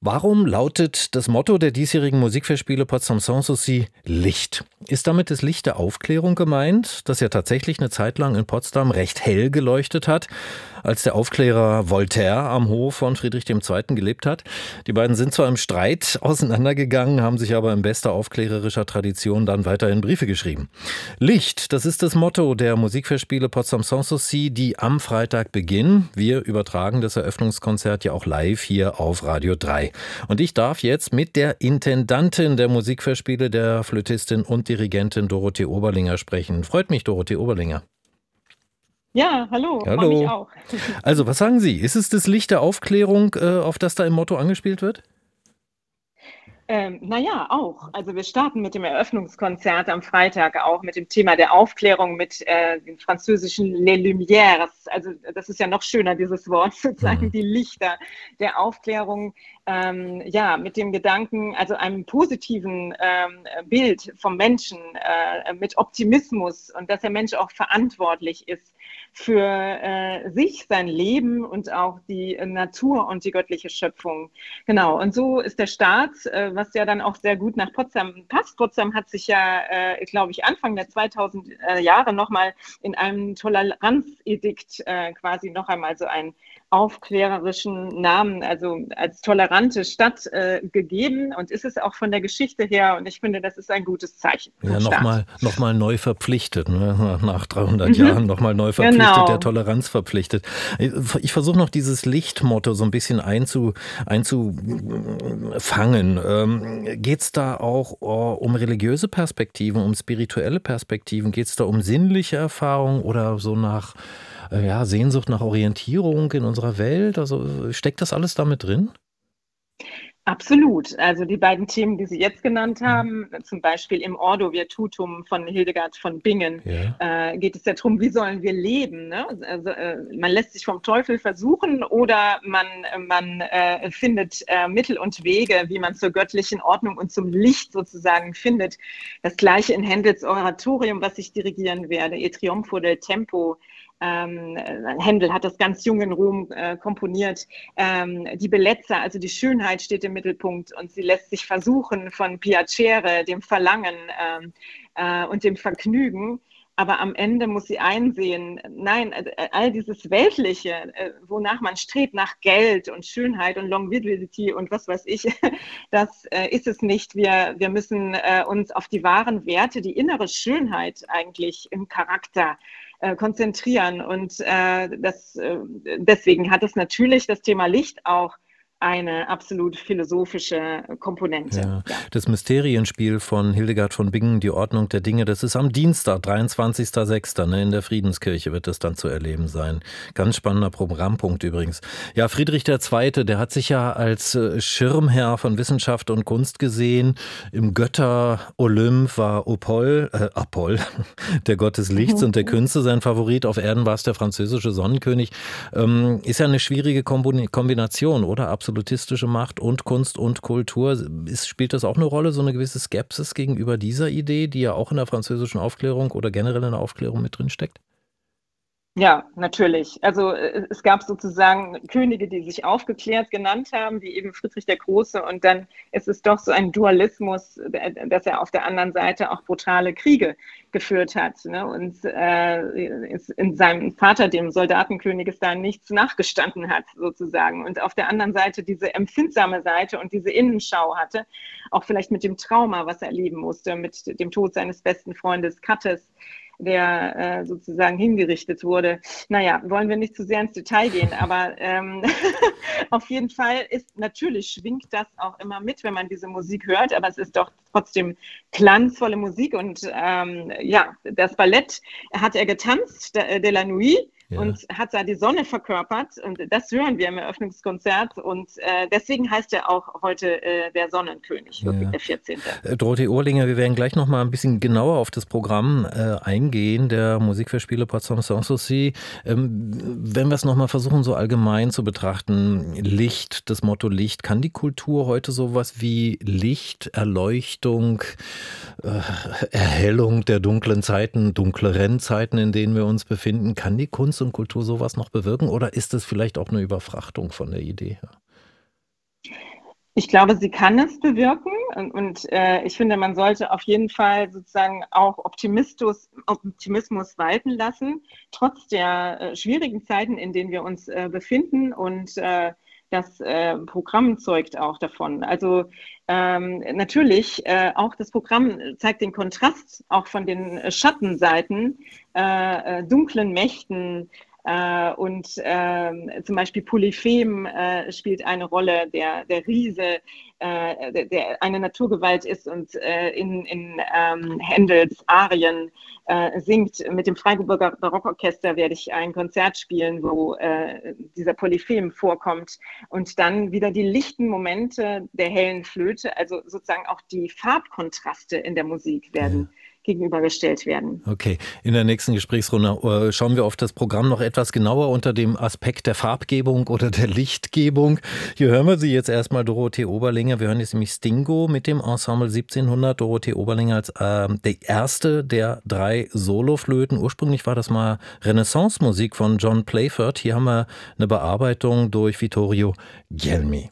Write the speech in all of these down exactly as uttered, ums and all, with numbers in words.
Warum lautet das Motto der diesjährigen Musikfestspiele Potsdam Sanssouci Licht? Ist damit das Licht der Aufklärung gemeint, das ja tatsächlich eine Zeit lang in Potsdam recht hell geleuchtet hat, als der Aufklärer Voltaire am Hof von Friedrich der Zweite gelebt hat? Die beiden sind zwar im Streit auseinandergegangen, haben sich aber in bester aufklärerischer Tradition dann weiterhin Briefe geschrieben. Licht, das ist das Motto der Musikfestspiele Potsdam Sanssouci, die am Freitag beginnen. Wir übertragen das Eröffnungskonzert ja auch live hier auf Radio drei. Und ich darf jetzt mit der Intendantin der Musikfestspiele, der Flötistin und Dirigentin Dorothee Oberlinger sprechen. Freut mich, Dorothee Oberlinger. Ja, hallo, freue mich Hallo. auch. Also, was sagen Sie? Ist es das Licht der Aufklärung, äh, auf das da im Motto angespielt wird? Ähm, naja, auch. Also wir starten mit dem Eröffnungskonzert am Freitag auch mit dem Thema der Aufklärung mit äh, den französischen Les Lumières. Also das ist ja noch schöner, dieses Wort, sozusagen Mhm. die Lichter der Aufklärung. Ähm, ja, mit dem Gedanken, also einem positiven ähm, Bild vom Menschen, äh, mit Optimismus und dass der Mensch auch verantwortlich ist für äh, sich, sein Leben und auch die äh, Natur und die göttliche Schöpfung. Genau, und so ist der Start, äh, was ja dann auch sehr gut nach Potsdam passt. Potsdam hat sich ja, äh, glaube ich, Anfang der zweitausender Jahre nochmal in einem Toleranzedikt äh, quasi noch einmal so einen aufklärerischen Namen, also als tolerante Stadt äh, gegeben und ist es auch von der Geschichte her und ich finde, das ist ein gutes Zeichen Ja, zum Start. nochmal noch mal neu verpflichtet, ne? Nach dreihundert Mhm, Jahren nochmal neu verpflichtet, der genau. Toleranz verpflichtet. Ich versuche noch dieses Lichtmotto so ein bisschen einzu, einzufangen. Ähm, Geht es da auch oh, um religiöse Perspektiven, um spirituelle Perspektiven? Geht es da um sinnliche Erfahrungen oder so nach äh, ja, Sehnsucht nach Orientierung in unserer Welt? Also steckt das alles damit drin? Absolut. Also die beiden Themen, die Sie jetzt genannt Mhm. haben, zum Beispiel im Ordo Virtutum von Hildegard von Bingen, Ja. äh, geht es ja darum, wie sollen wir leben? Ne? Also, äh, man lässt sich vom Teufel versuchen oder man, man äh, findet äh, Mittel und Wege, wie man zur göttlichen Ordnung und zum Licht sozusagen findet. Das gleiche in Händels Oratorium, was ich dirigieren werde, E Trionfo del Tempo. Ähm, Händel hat das ganz jung in Rom äh, komponiert. Ähm, die Bellezza, also die Schönheit steht im Mittelpunkt und sie lässt sich versuchen von Piacere, dem Verlangen ähm, äh, und dem Vergnügen. Aber am Ende muss sie einsehen, nein, äh, all dieses Weltliche, äh, wonach man strebt, nach Geld und Schönheit und Longevity und was weiß ich, das äh, ist es nicht. Wir, wir müssen äh, uns auf die wahren Werte, die innere Schönheit eigentlich im Charakter äh, konzentrieren. Und äh, das, äh, deswegen hat es natürlich das Thema Licht auch eine absolut philosophische Komponente. Ja, Ja. das Mysterienspiel von Hildegard von Bingen, die Ordnung der Dinge, das ist am Dienstag, dreiundzwanzigster sechster Ne, in der Friedenskirche wird das dann zu erleben sein. Ganz spannender Programmpunkt übrigens. Ja, Friedrich der Zweite, der hat sich ja als äh, Schirmherr von Wissenschaft und Kunst gesehen. Im Götter-Olymp war Opol, äh, Apoll, der Gott des Lichts und der Künste, sein Favorit. Auf Erden war es der französische Sonnenkönig. Ähm, ist ja eine schwierige Kombin- Kombination, oder? Absolutistische Macht und Kunst und Kultur. Ist, spielt das auch eine Rolle, so eine gewisse Skepsis gegenüber dieser Idee, die ja auch in der französischen Aufklärung oder generell in der Aufklärung mit drin steckt? Ja, natürlich. Also äh, es gab sozusagen Könige, die sich aufgeklärt genannt haben, wie eben Friedrich der Große. Und dann ist es doch so ein Dualismus, äh, dass er auf der anderen Seite auch brutale Kriege geführt hat. Ne? Und äh, ist in seinem Vater, dem Soldatenkönig, ist da nichts nachgestanden hat, sozusagen. Und auf der anderen Seite diese empfindsame Seite und diese Innenschau hatte, auch vielleicht mit dem Trauma, was er erleben musste, mit dem Tod seines besten Freundes Kattes, der äh, sozusagen hingerichtet wurde. Naja, wollen wir nicht zu sehr ins Detail gehen, aber ähm, auf jeden Fall ist natürlich schwingt das auch immer mit, wenn man diese Musik hört, aber es ist doch trotzdem glanzvolle Musik und ähm, ja, das Ballett hat er getanzt, de la Nuit, Ja. und hat da die Sonne verkörpert und das hören wir im Eröffnungskonzert und äh, deswegen heißt er auch heute äh, der Sonnenkönig, Ludwig Ja. der vierzehnte. Äh, Dorothee Ohrlinger, wir werden gleich noch mal ein bisschen genauer auf das Programm äh, eingehen, der Musikfestspiele Potsdam Sanssouci. Ähm, wenn wir es noch mal versuchen, so allgemein zu betrachten, Licht, das Motto Licht, kann die Kultur heute sowas wie Licht, Erleuchtung, äh, Erhellung der dunklen Zeiten, dunkleren Zeiten, in denen wir uns befinden, kann die Kunst und Kultur sowas noch bewirken oder ist es vielleicht auch eine Überfrachtung von der Idee her? Ich glaube, sie kann es bewirken und, und äh, ich finde, man sollte auf jeden Fall sozusagen auch Optimismus, Optimismus walten lassen, trotz der äh, schwierigen Zeiten, in denen wir uns äh, befinden und äh, das äh, Programm zeugt auch davon. Also ähm, natürlich, äh, auch das Programm zeigt den Kontrast auch von den äh, Schattenseiten, äh, äh, dunklen Mächten, äh, und äh, zum Beispiel Polyphem äh, spielt eine Rolle, der, der Riese, äh, der, der eine Naturgewalt ist und äh, in, in ähm, Händels Arien äh, singt. Mit dem Freiburger Barockorchester werde ich ein Konzert spielen, wo äh, dieser Polyphem vorkommt. Und dann wieder die lichten Momente der hellen Flöte, also sozusagen auch die Farbkontraste in der Musik werden Ja. gegenübergestellt werden. Okay, in der nächsten Gesprächsrunde äh, schauen wir auf das Programm noch etwas genauer unter dem Aspekt der Farbgebung oder der Lichtgebung. Hier hören wir sie jetzt erstmal, Dorothee Oberlinger. Wir hören jetzt nämlich Stingo mit dem Ensemble siebzehnhundert. Dorothee Oberlinger als äh, der erste der drei Soloflöten. Ursprünglich war das mal Renaissance-Musik von John Playford. Hier haben wir eine Bearbeitung durch Vittorio Gelmi.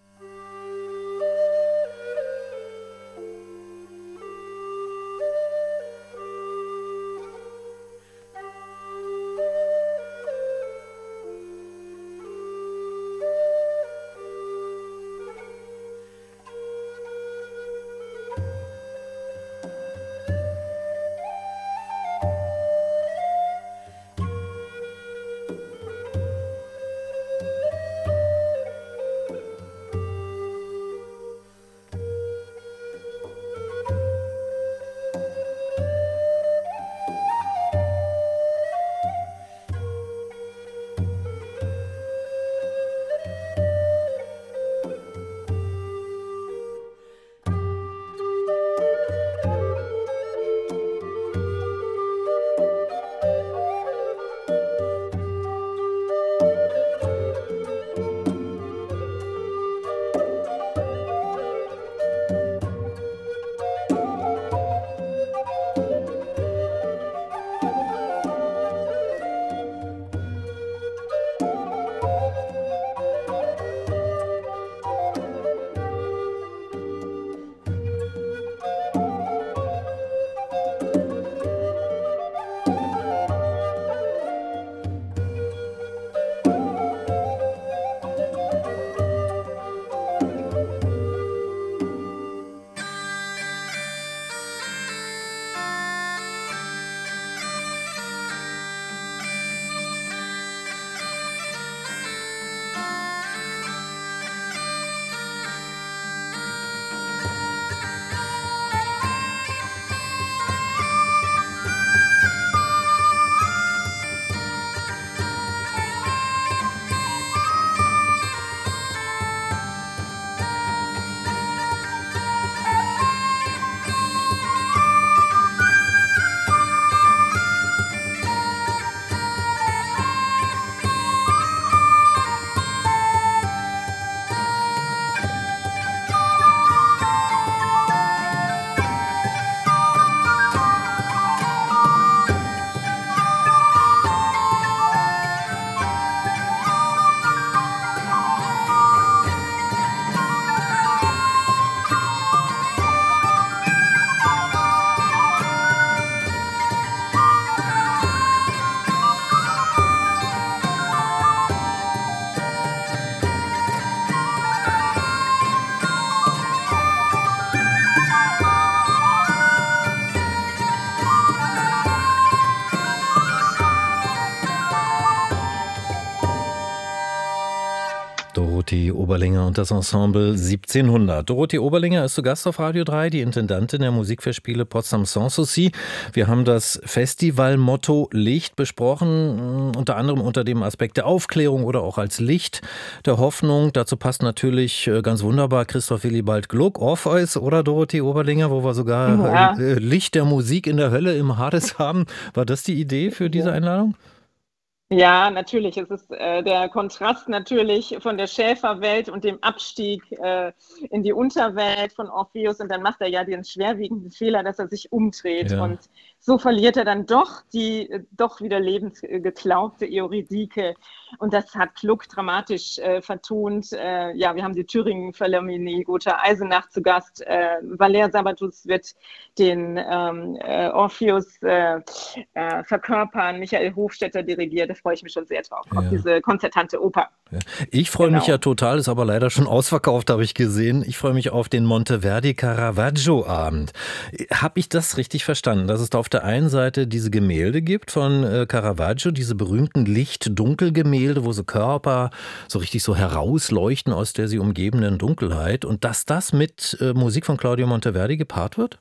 Dorothee Oberlinger und das Ensemble siebzehnhundert. Dorothee Oberlinger ist zu Gast auf Radio drei, die Intendantin der Musikfestspiele Potsdam Sanssouci. Wir haben das Festivalmotto Licht besprochen, unter anderem unter dem Aspekt der Aufklärung oder auch als Licht der Hoffnung. Dazu passt natürlich ganz wunderbar Christoph Willibald Gluck, Orpheus oder Dorothee Oberlinger, wo wir sogar ja. Licht der Musik in der Hölle im Hades haben. War das die Idee für diese Einladung? Ja, natürlich. Es ist äh, der Kontrast natürlich von der Schäferwelt und dem Abstieg äh, in die Unterwelt von Orpheus. Und dann macht er ja den schwerwiegenden Fehler, dass er sich umdreht. Ja. Und so verliert er dann doch die äh, doch wieder lebensgeglaubte Eurydike. Und das hat Gluck dramatisch äh, vertont. Äh, ja, wir haben die Thüringen Philharmonie, Gotha Eisenach zu Gast. Äh, Valer Sabatus wird den ähm, äh, Orpheus äh, äh, verkörpern. Michael Hofstetter dirigiert. Da freue ich mich schon sehr drauf, Ja. auf diese konzertante Oper. Ja. Ich freue Genau. mich ja total, ist aber leider schon ausverkauft, habe ich gesehen. Ich freue mich auf den Monteverdi Caravaggio-Abend. Habe ich das richtig verstanden, dass es da auf der einen Seite diese Gemälde gibt von äh, Caravaggio, diese berühmten Licht-Dunkel-Gemälde, wo so Körper so richtig so herausleuchten aus der sie umgebenden Dunkelheit und dass das mit äh, Musik von Claudio Monteverdi gepaart wird?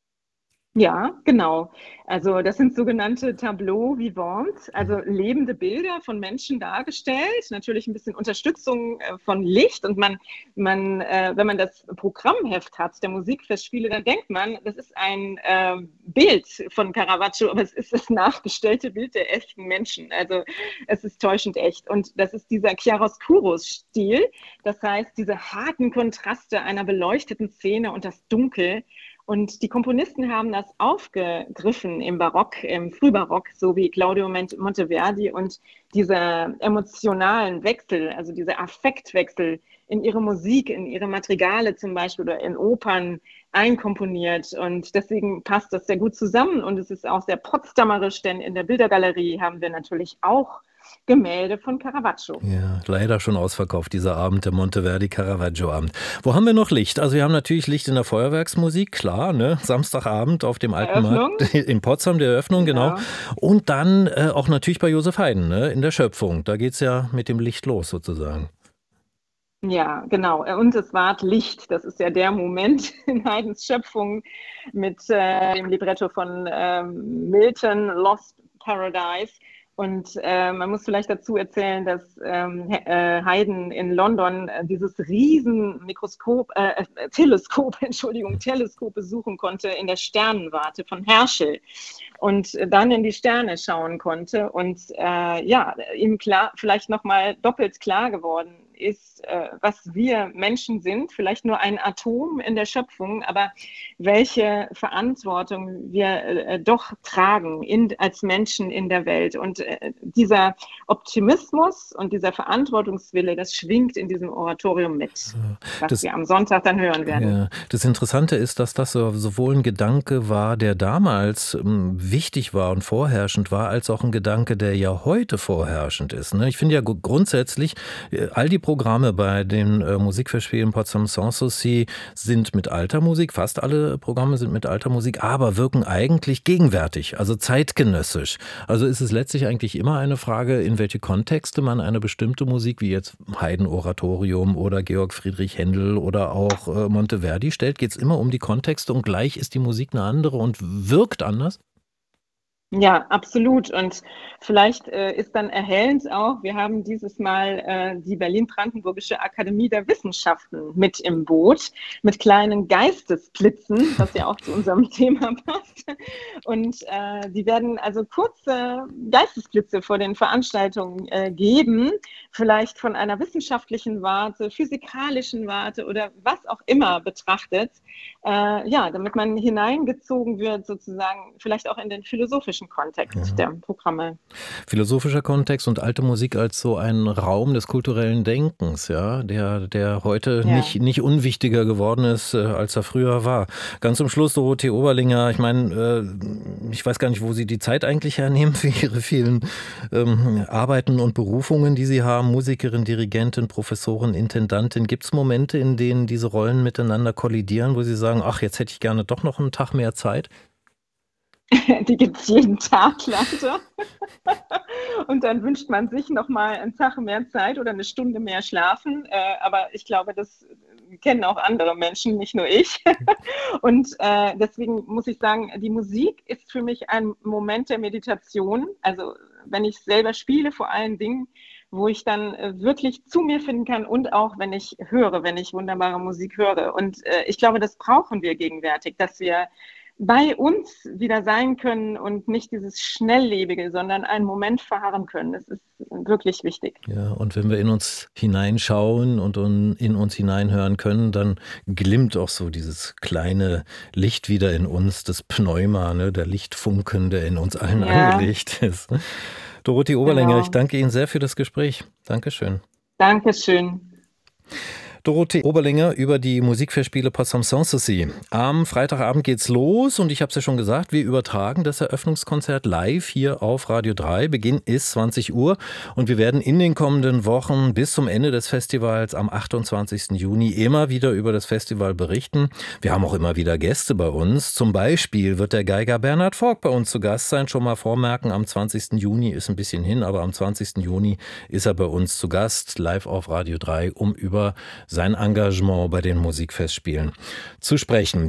Ja, genau. Also das sind sogenannte Tableaux vivants, also lebende Bilder von Menschen dargestellt, natürlich ein bisschen Unterstützung äh, von Licht und man, man äh, wenn man das Programmheft hat der Musikfestspiele, dann denkt man, das ist ein äh, Bild von Caravaggio, aber es ist das nachgestellte Bild der echten Menschen. Also es ist täuschend echt und das ist dieser Chiaroscuro-Stil, das heißt diese harten Kontraste einer beleuchteten Szene und das Dunkel. Und die Komponisten haben das aufgegriffen im Barock, im Frühbarock, so wie Claudio Monteverdi und diese emotionalen Wechsel, also diese Affektwechsel in ihre Musik, in ihre Madrigale zum Beispiel oder in Opern einkomponiert. Und deswegen passt das sehr gut zusammen und es ist auch sehr potsdamerisch, denn in der Bildergalerie haben wir natürlich auch Gemälde von Caravaggio. Ja, leider schon ausverkauft, dieser Abend, der Monteverdi Caravaggio-Abend. Wo haben wir noch Licht? Also wir haben natürlich Licht in der Feuerwerksmusik, klar, ne? Samstagabend auf dem Alten Eröffnung. Markt in Potsdam, der Eröffnung, genau. Ja. Und dann äh, auch natürlich bei Josef Haydn, ne? In der Schöpfung. Da geht es ja mit dem Licht los sozusagen. Ja, genau. Und es ward Licht. Das ist ja der Moment in Haydns Schöpfung mit äh, dem Libretto von ähm, Milton, Lost Paradise. Und äh, man muss vielleicht dazu erzählen, dass ähm, äh, Haydn in London äh, dieses riesen Mikroskop, äh, Teleskop, Entschuldigung, Teleskop besuchen konnte in der Sternenwarte von Herschel und dann in die Sterne schauen konnte und äh, ja, ihm klar, vielleicht nochmal doppelt klar geworden ist, äh, was wir Menschen sind, vielleicht nur ein Atom in der Schöpfung, aber welche Verantwortung wir äh, doch tragen in, als Menschen in der Welt. Und äh, dieser Optimismus und dieser Verantwortungswille, das schwingt in diesem Oratorium mit, was Das, wir am Sonntag dann hören werden. ja, das Interessante ist, dass das so, sowohl ein Gedanke war, der damals ähm, wichtig war und vorherrschend war, als auch ein Gedanke, der ja heute vorherrschend ist. Ne? Ich finde ja grundsätzlich, äh, all die Programme bei den äh, Musikfestspielen Potsdam Sanssouci sind mit alter Musik, fast alle Programme sind mit alter Musik, aber wirken eigentlich gegenwärtig, also zeitgenössisch. Also ist es letztlich eigentlich immer eine Frage, in welche Kontexte man eine bestimmte Musik, wie jetzt Haydn-Oratorium oder Georg Friedrich Händel oder auch äh, Monteverdi stellt, geht es immer um die Kontexte und gleich ist die Musik eine andere und wirkt anders? Ja, absolut. Und vielleicht äh, ist dann erhellend auch, wir haben dieses Mal äh, die Berlin-Brandenburgische Akademie der Wissenschaften mit im Boot, mit kleinen Geistesblitzen, was ja auch zu unserem Thema passt. Und äh, die werden also kurze Geistesblitze vor den Veranstaltungen äh, geben, vielleicht von einer wissenschaftlichen Warte, physikalischen Warte oder was auch immer betrachtet. Äh, ja, damit man hineingezogen wird, sozusagen, vielleicht auch in den philosophischen Kontext Ja. der Programme. Philosophischer Kontext und alte Musik als so ein Raum des kulturellen Denkens, ja, der, der heute Ja. nicht, nicht unwichtiger geworden ist, äh, als er früher war. Ganz zum Schluss, Dorothee Oberlinger, ich meine, äh, ich weiß gar nicht, wo Sie die Zeit eigentlich hernehmen für Ihre vielen ähm, Arbeiten und Berufungen, die Sie haben, Musikerin, Dirigentin, Professorin, Intendantin. Gibt es Momente, in denen diese Rollen miteinander kollidieren, wo Sie sagen, ach, jetzt hätte ich gerne doch noch einen Tag mehr Zeit? Die gibt es jeden Tag leider. Und dann wünscht man sich noch mal einen Tag mehr Zeit oder eine Stunde mehr schlafen. Äh, aber ich glaube, das kennen auch andere Menschen, nicht nur ich. Und äh, deswegen muss ich sagen, die Musik ist für mich ein Moment der Meditation. Also wenn ich selber spiele, vor allen Dingen, wo ich dann äh, wirklich zu mir finden kann und auch, wenn ich höre, wenn ich wunderbare Musik höre. Und äh, ich glaube, das brauchen wir gegenwärtig, dass wir bei uns wieder sein können und nicht dieses Schnelllebige, sondern einen Moment verharren können. Das ist wirklich wichtig. Ja, und wenn wir in uns hineinschauen und in uns hineinhören können, dann glimmt auch so dieses kleine Licht wieder in uns, das Pneuma, ne, der Lichtfunken, der in uns allen Ja. angelegt ist. Dorothee Oberlänger, Genau. ich danke Ihnen sehr für das Gespräch. Dankeschön. Dankeschön. Dorothee Oberlänger über die Musikfestspiele Potsdam Sanssouci. Am Freitagabend geht's los und ich habe es ja schon gesagt, wir übertragen das Eröffnungskonzert live hier auf Radio drei. Beginn ist zwanzig Uhr und wir werden in den kommenden Wochen bis zum Ende des Festivals am achtundzwanzigsten Juni immer wieder über das Festival berichten. Wir haben auch immer wieder Gäste bei uns. Zum Beispiel wird der Geiger Bernhard Fork bei uns zu Gast sein. Schon mal vormerken, am zwanzigsten Juni ist ein bisschen hin, aber am zwanzigsten Juni ist er bei uns zu Gast, live auf Radio drei, um über sein Engagement bei den Musikfestspielen zu sprechen.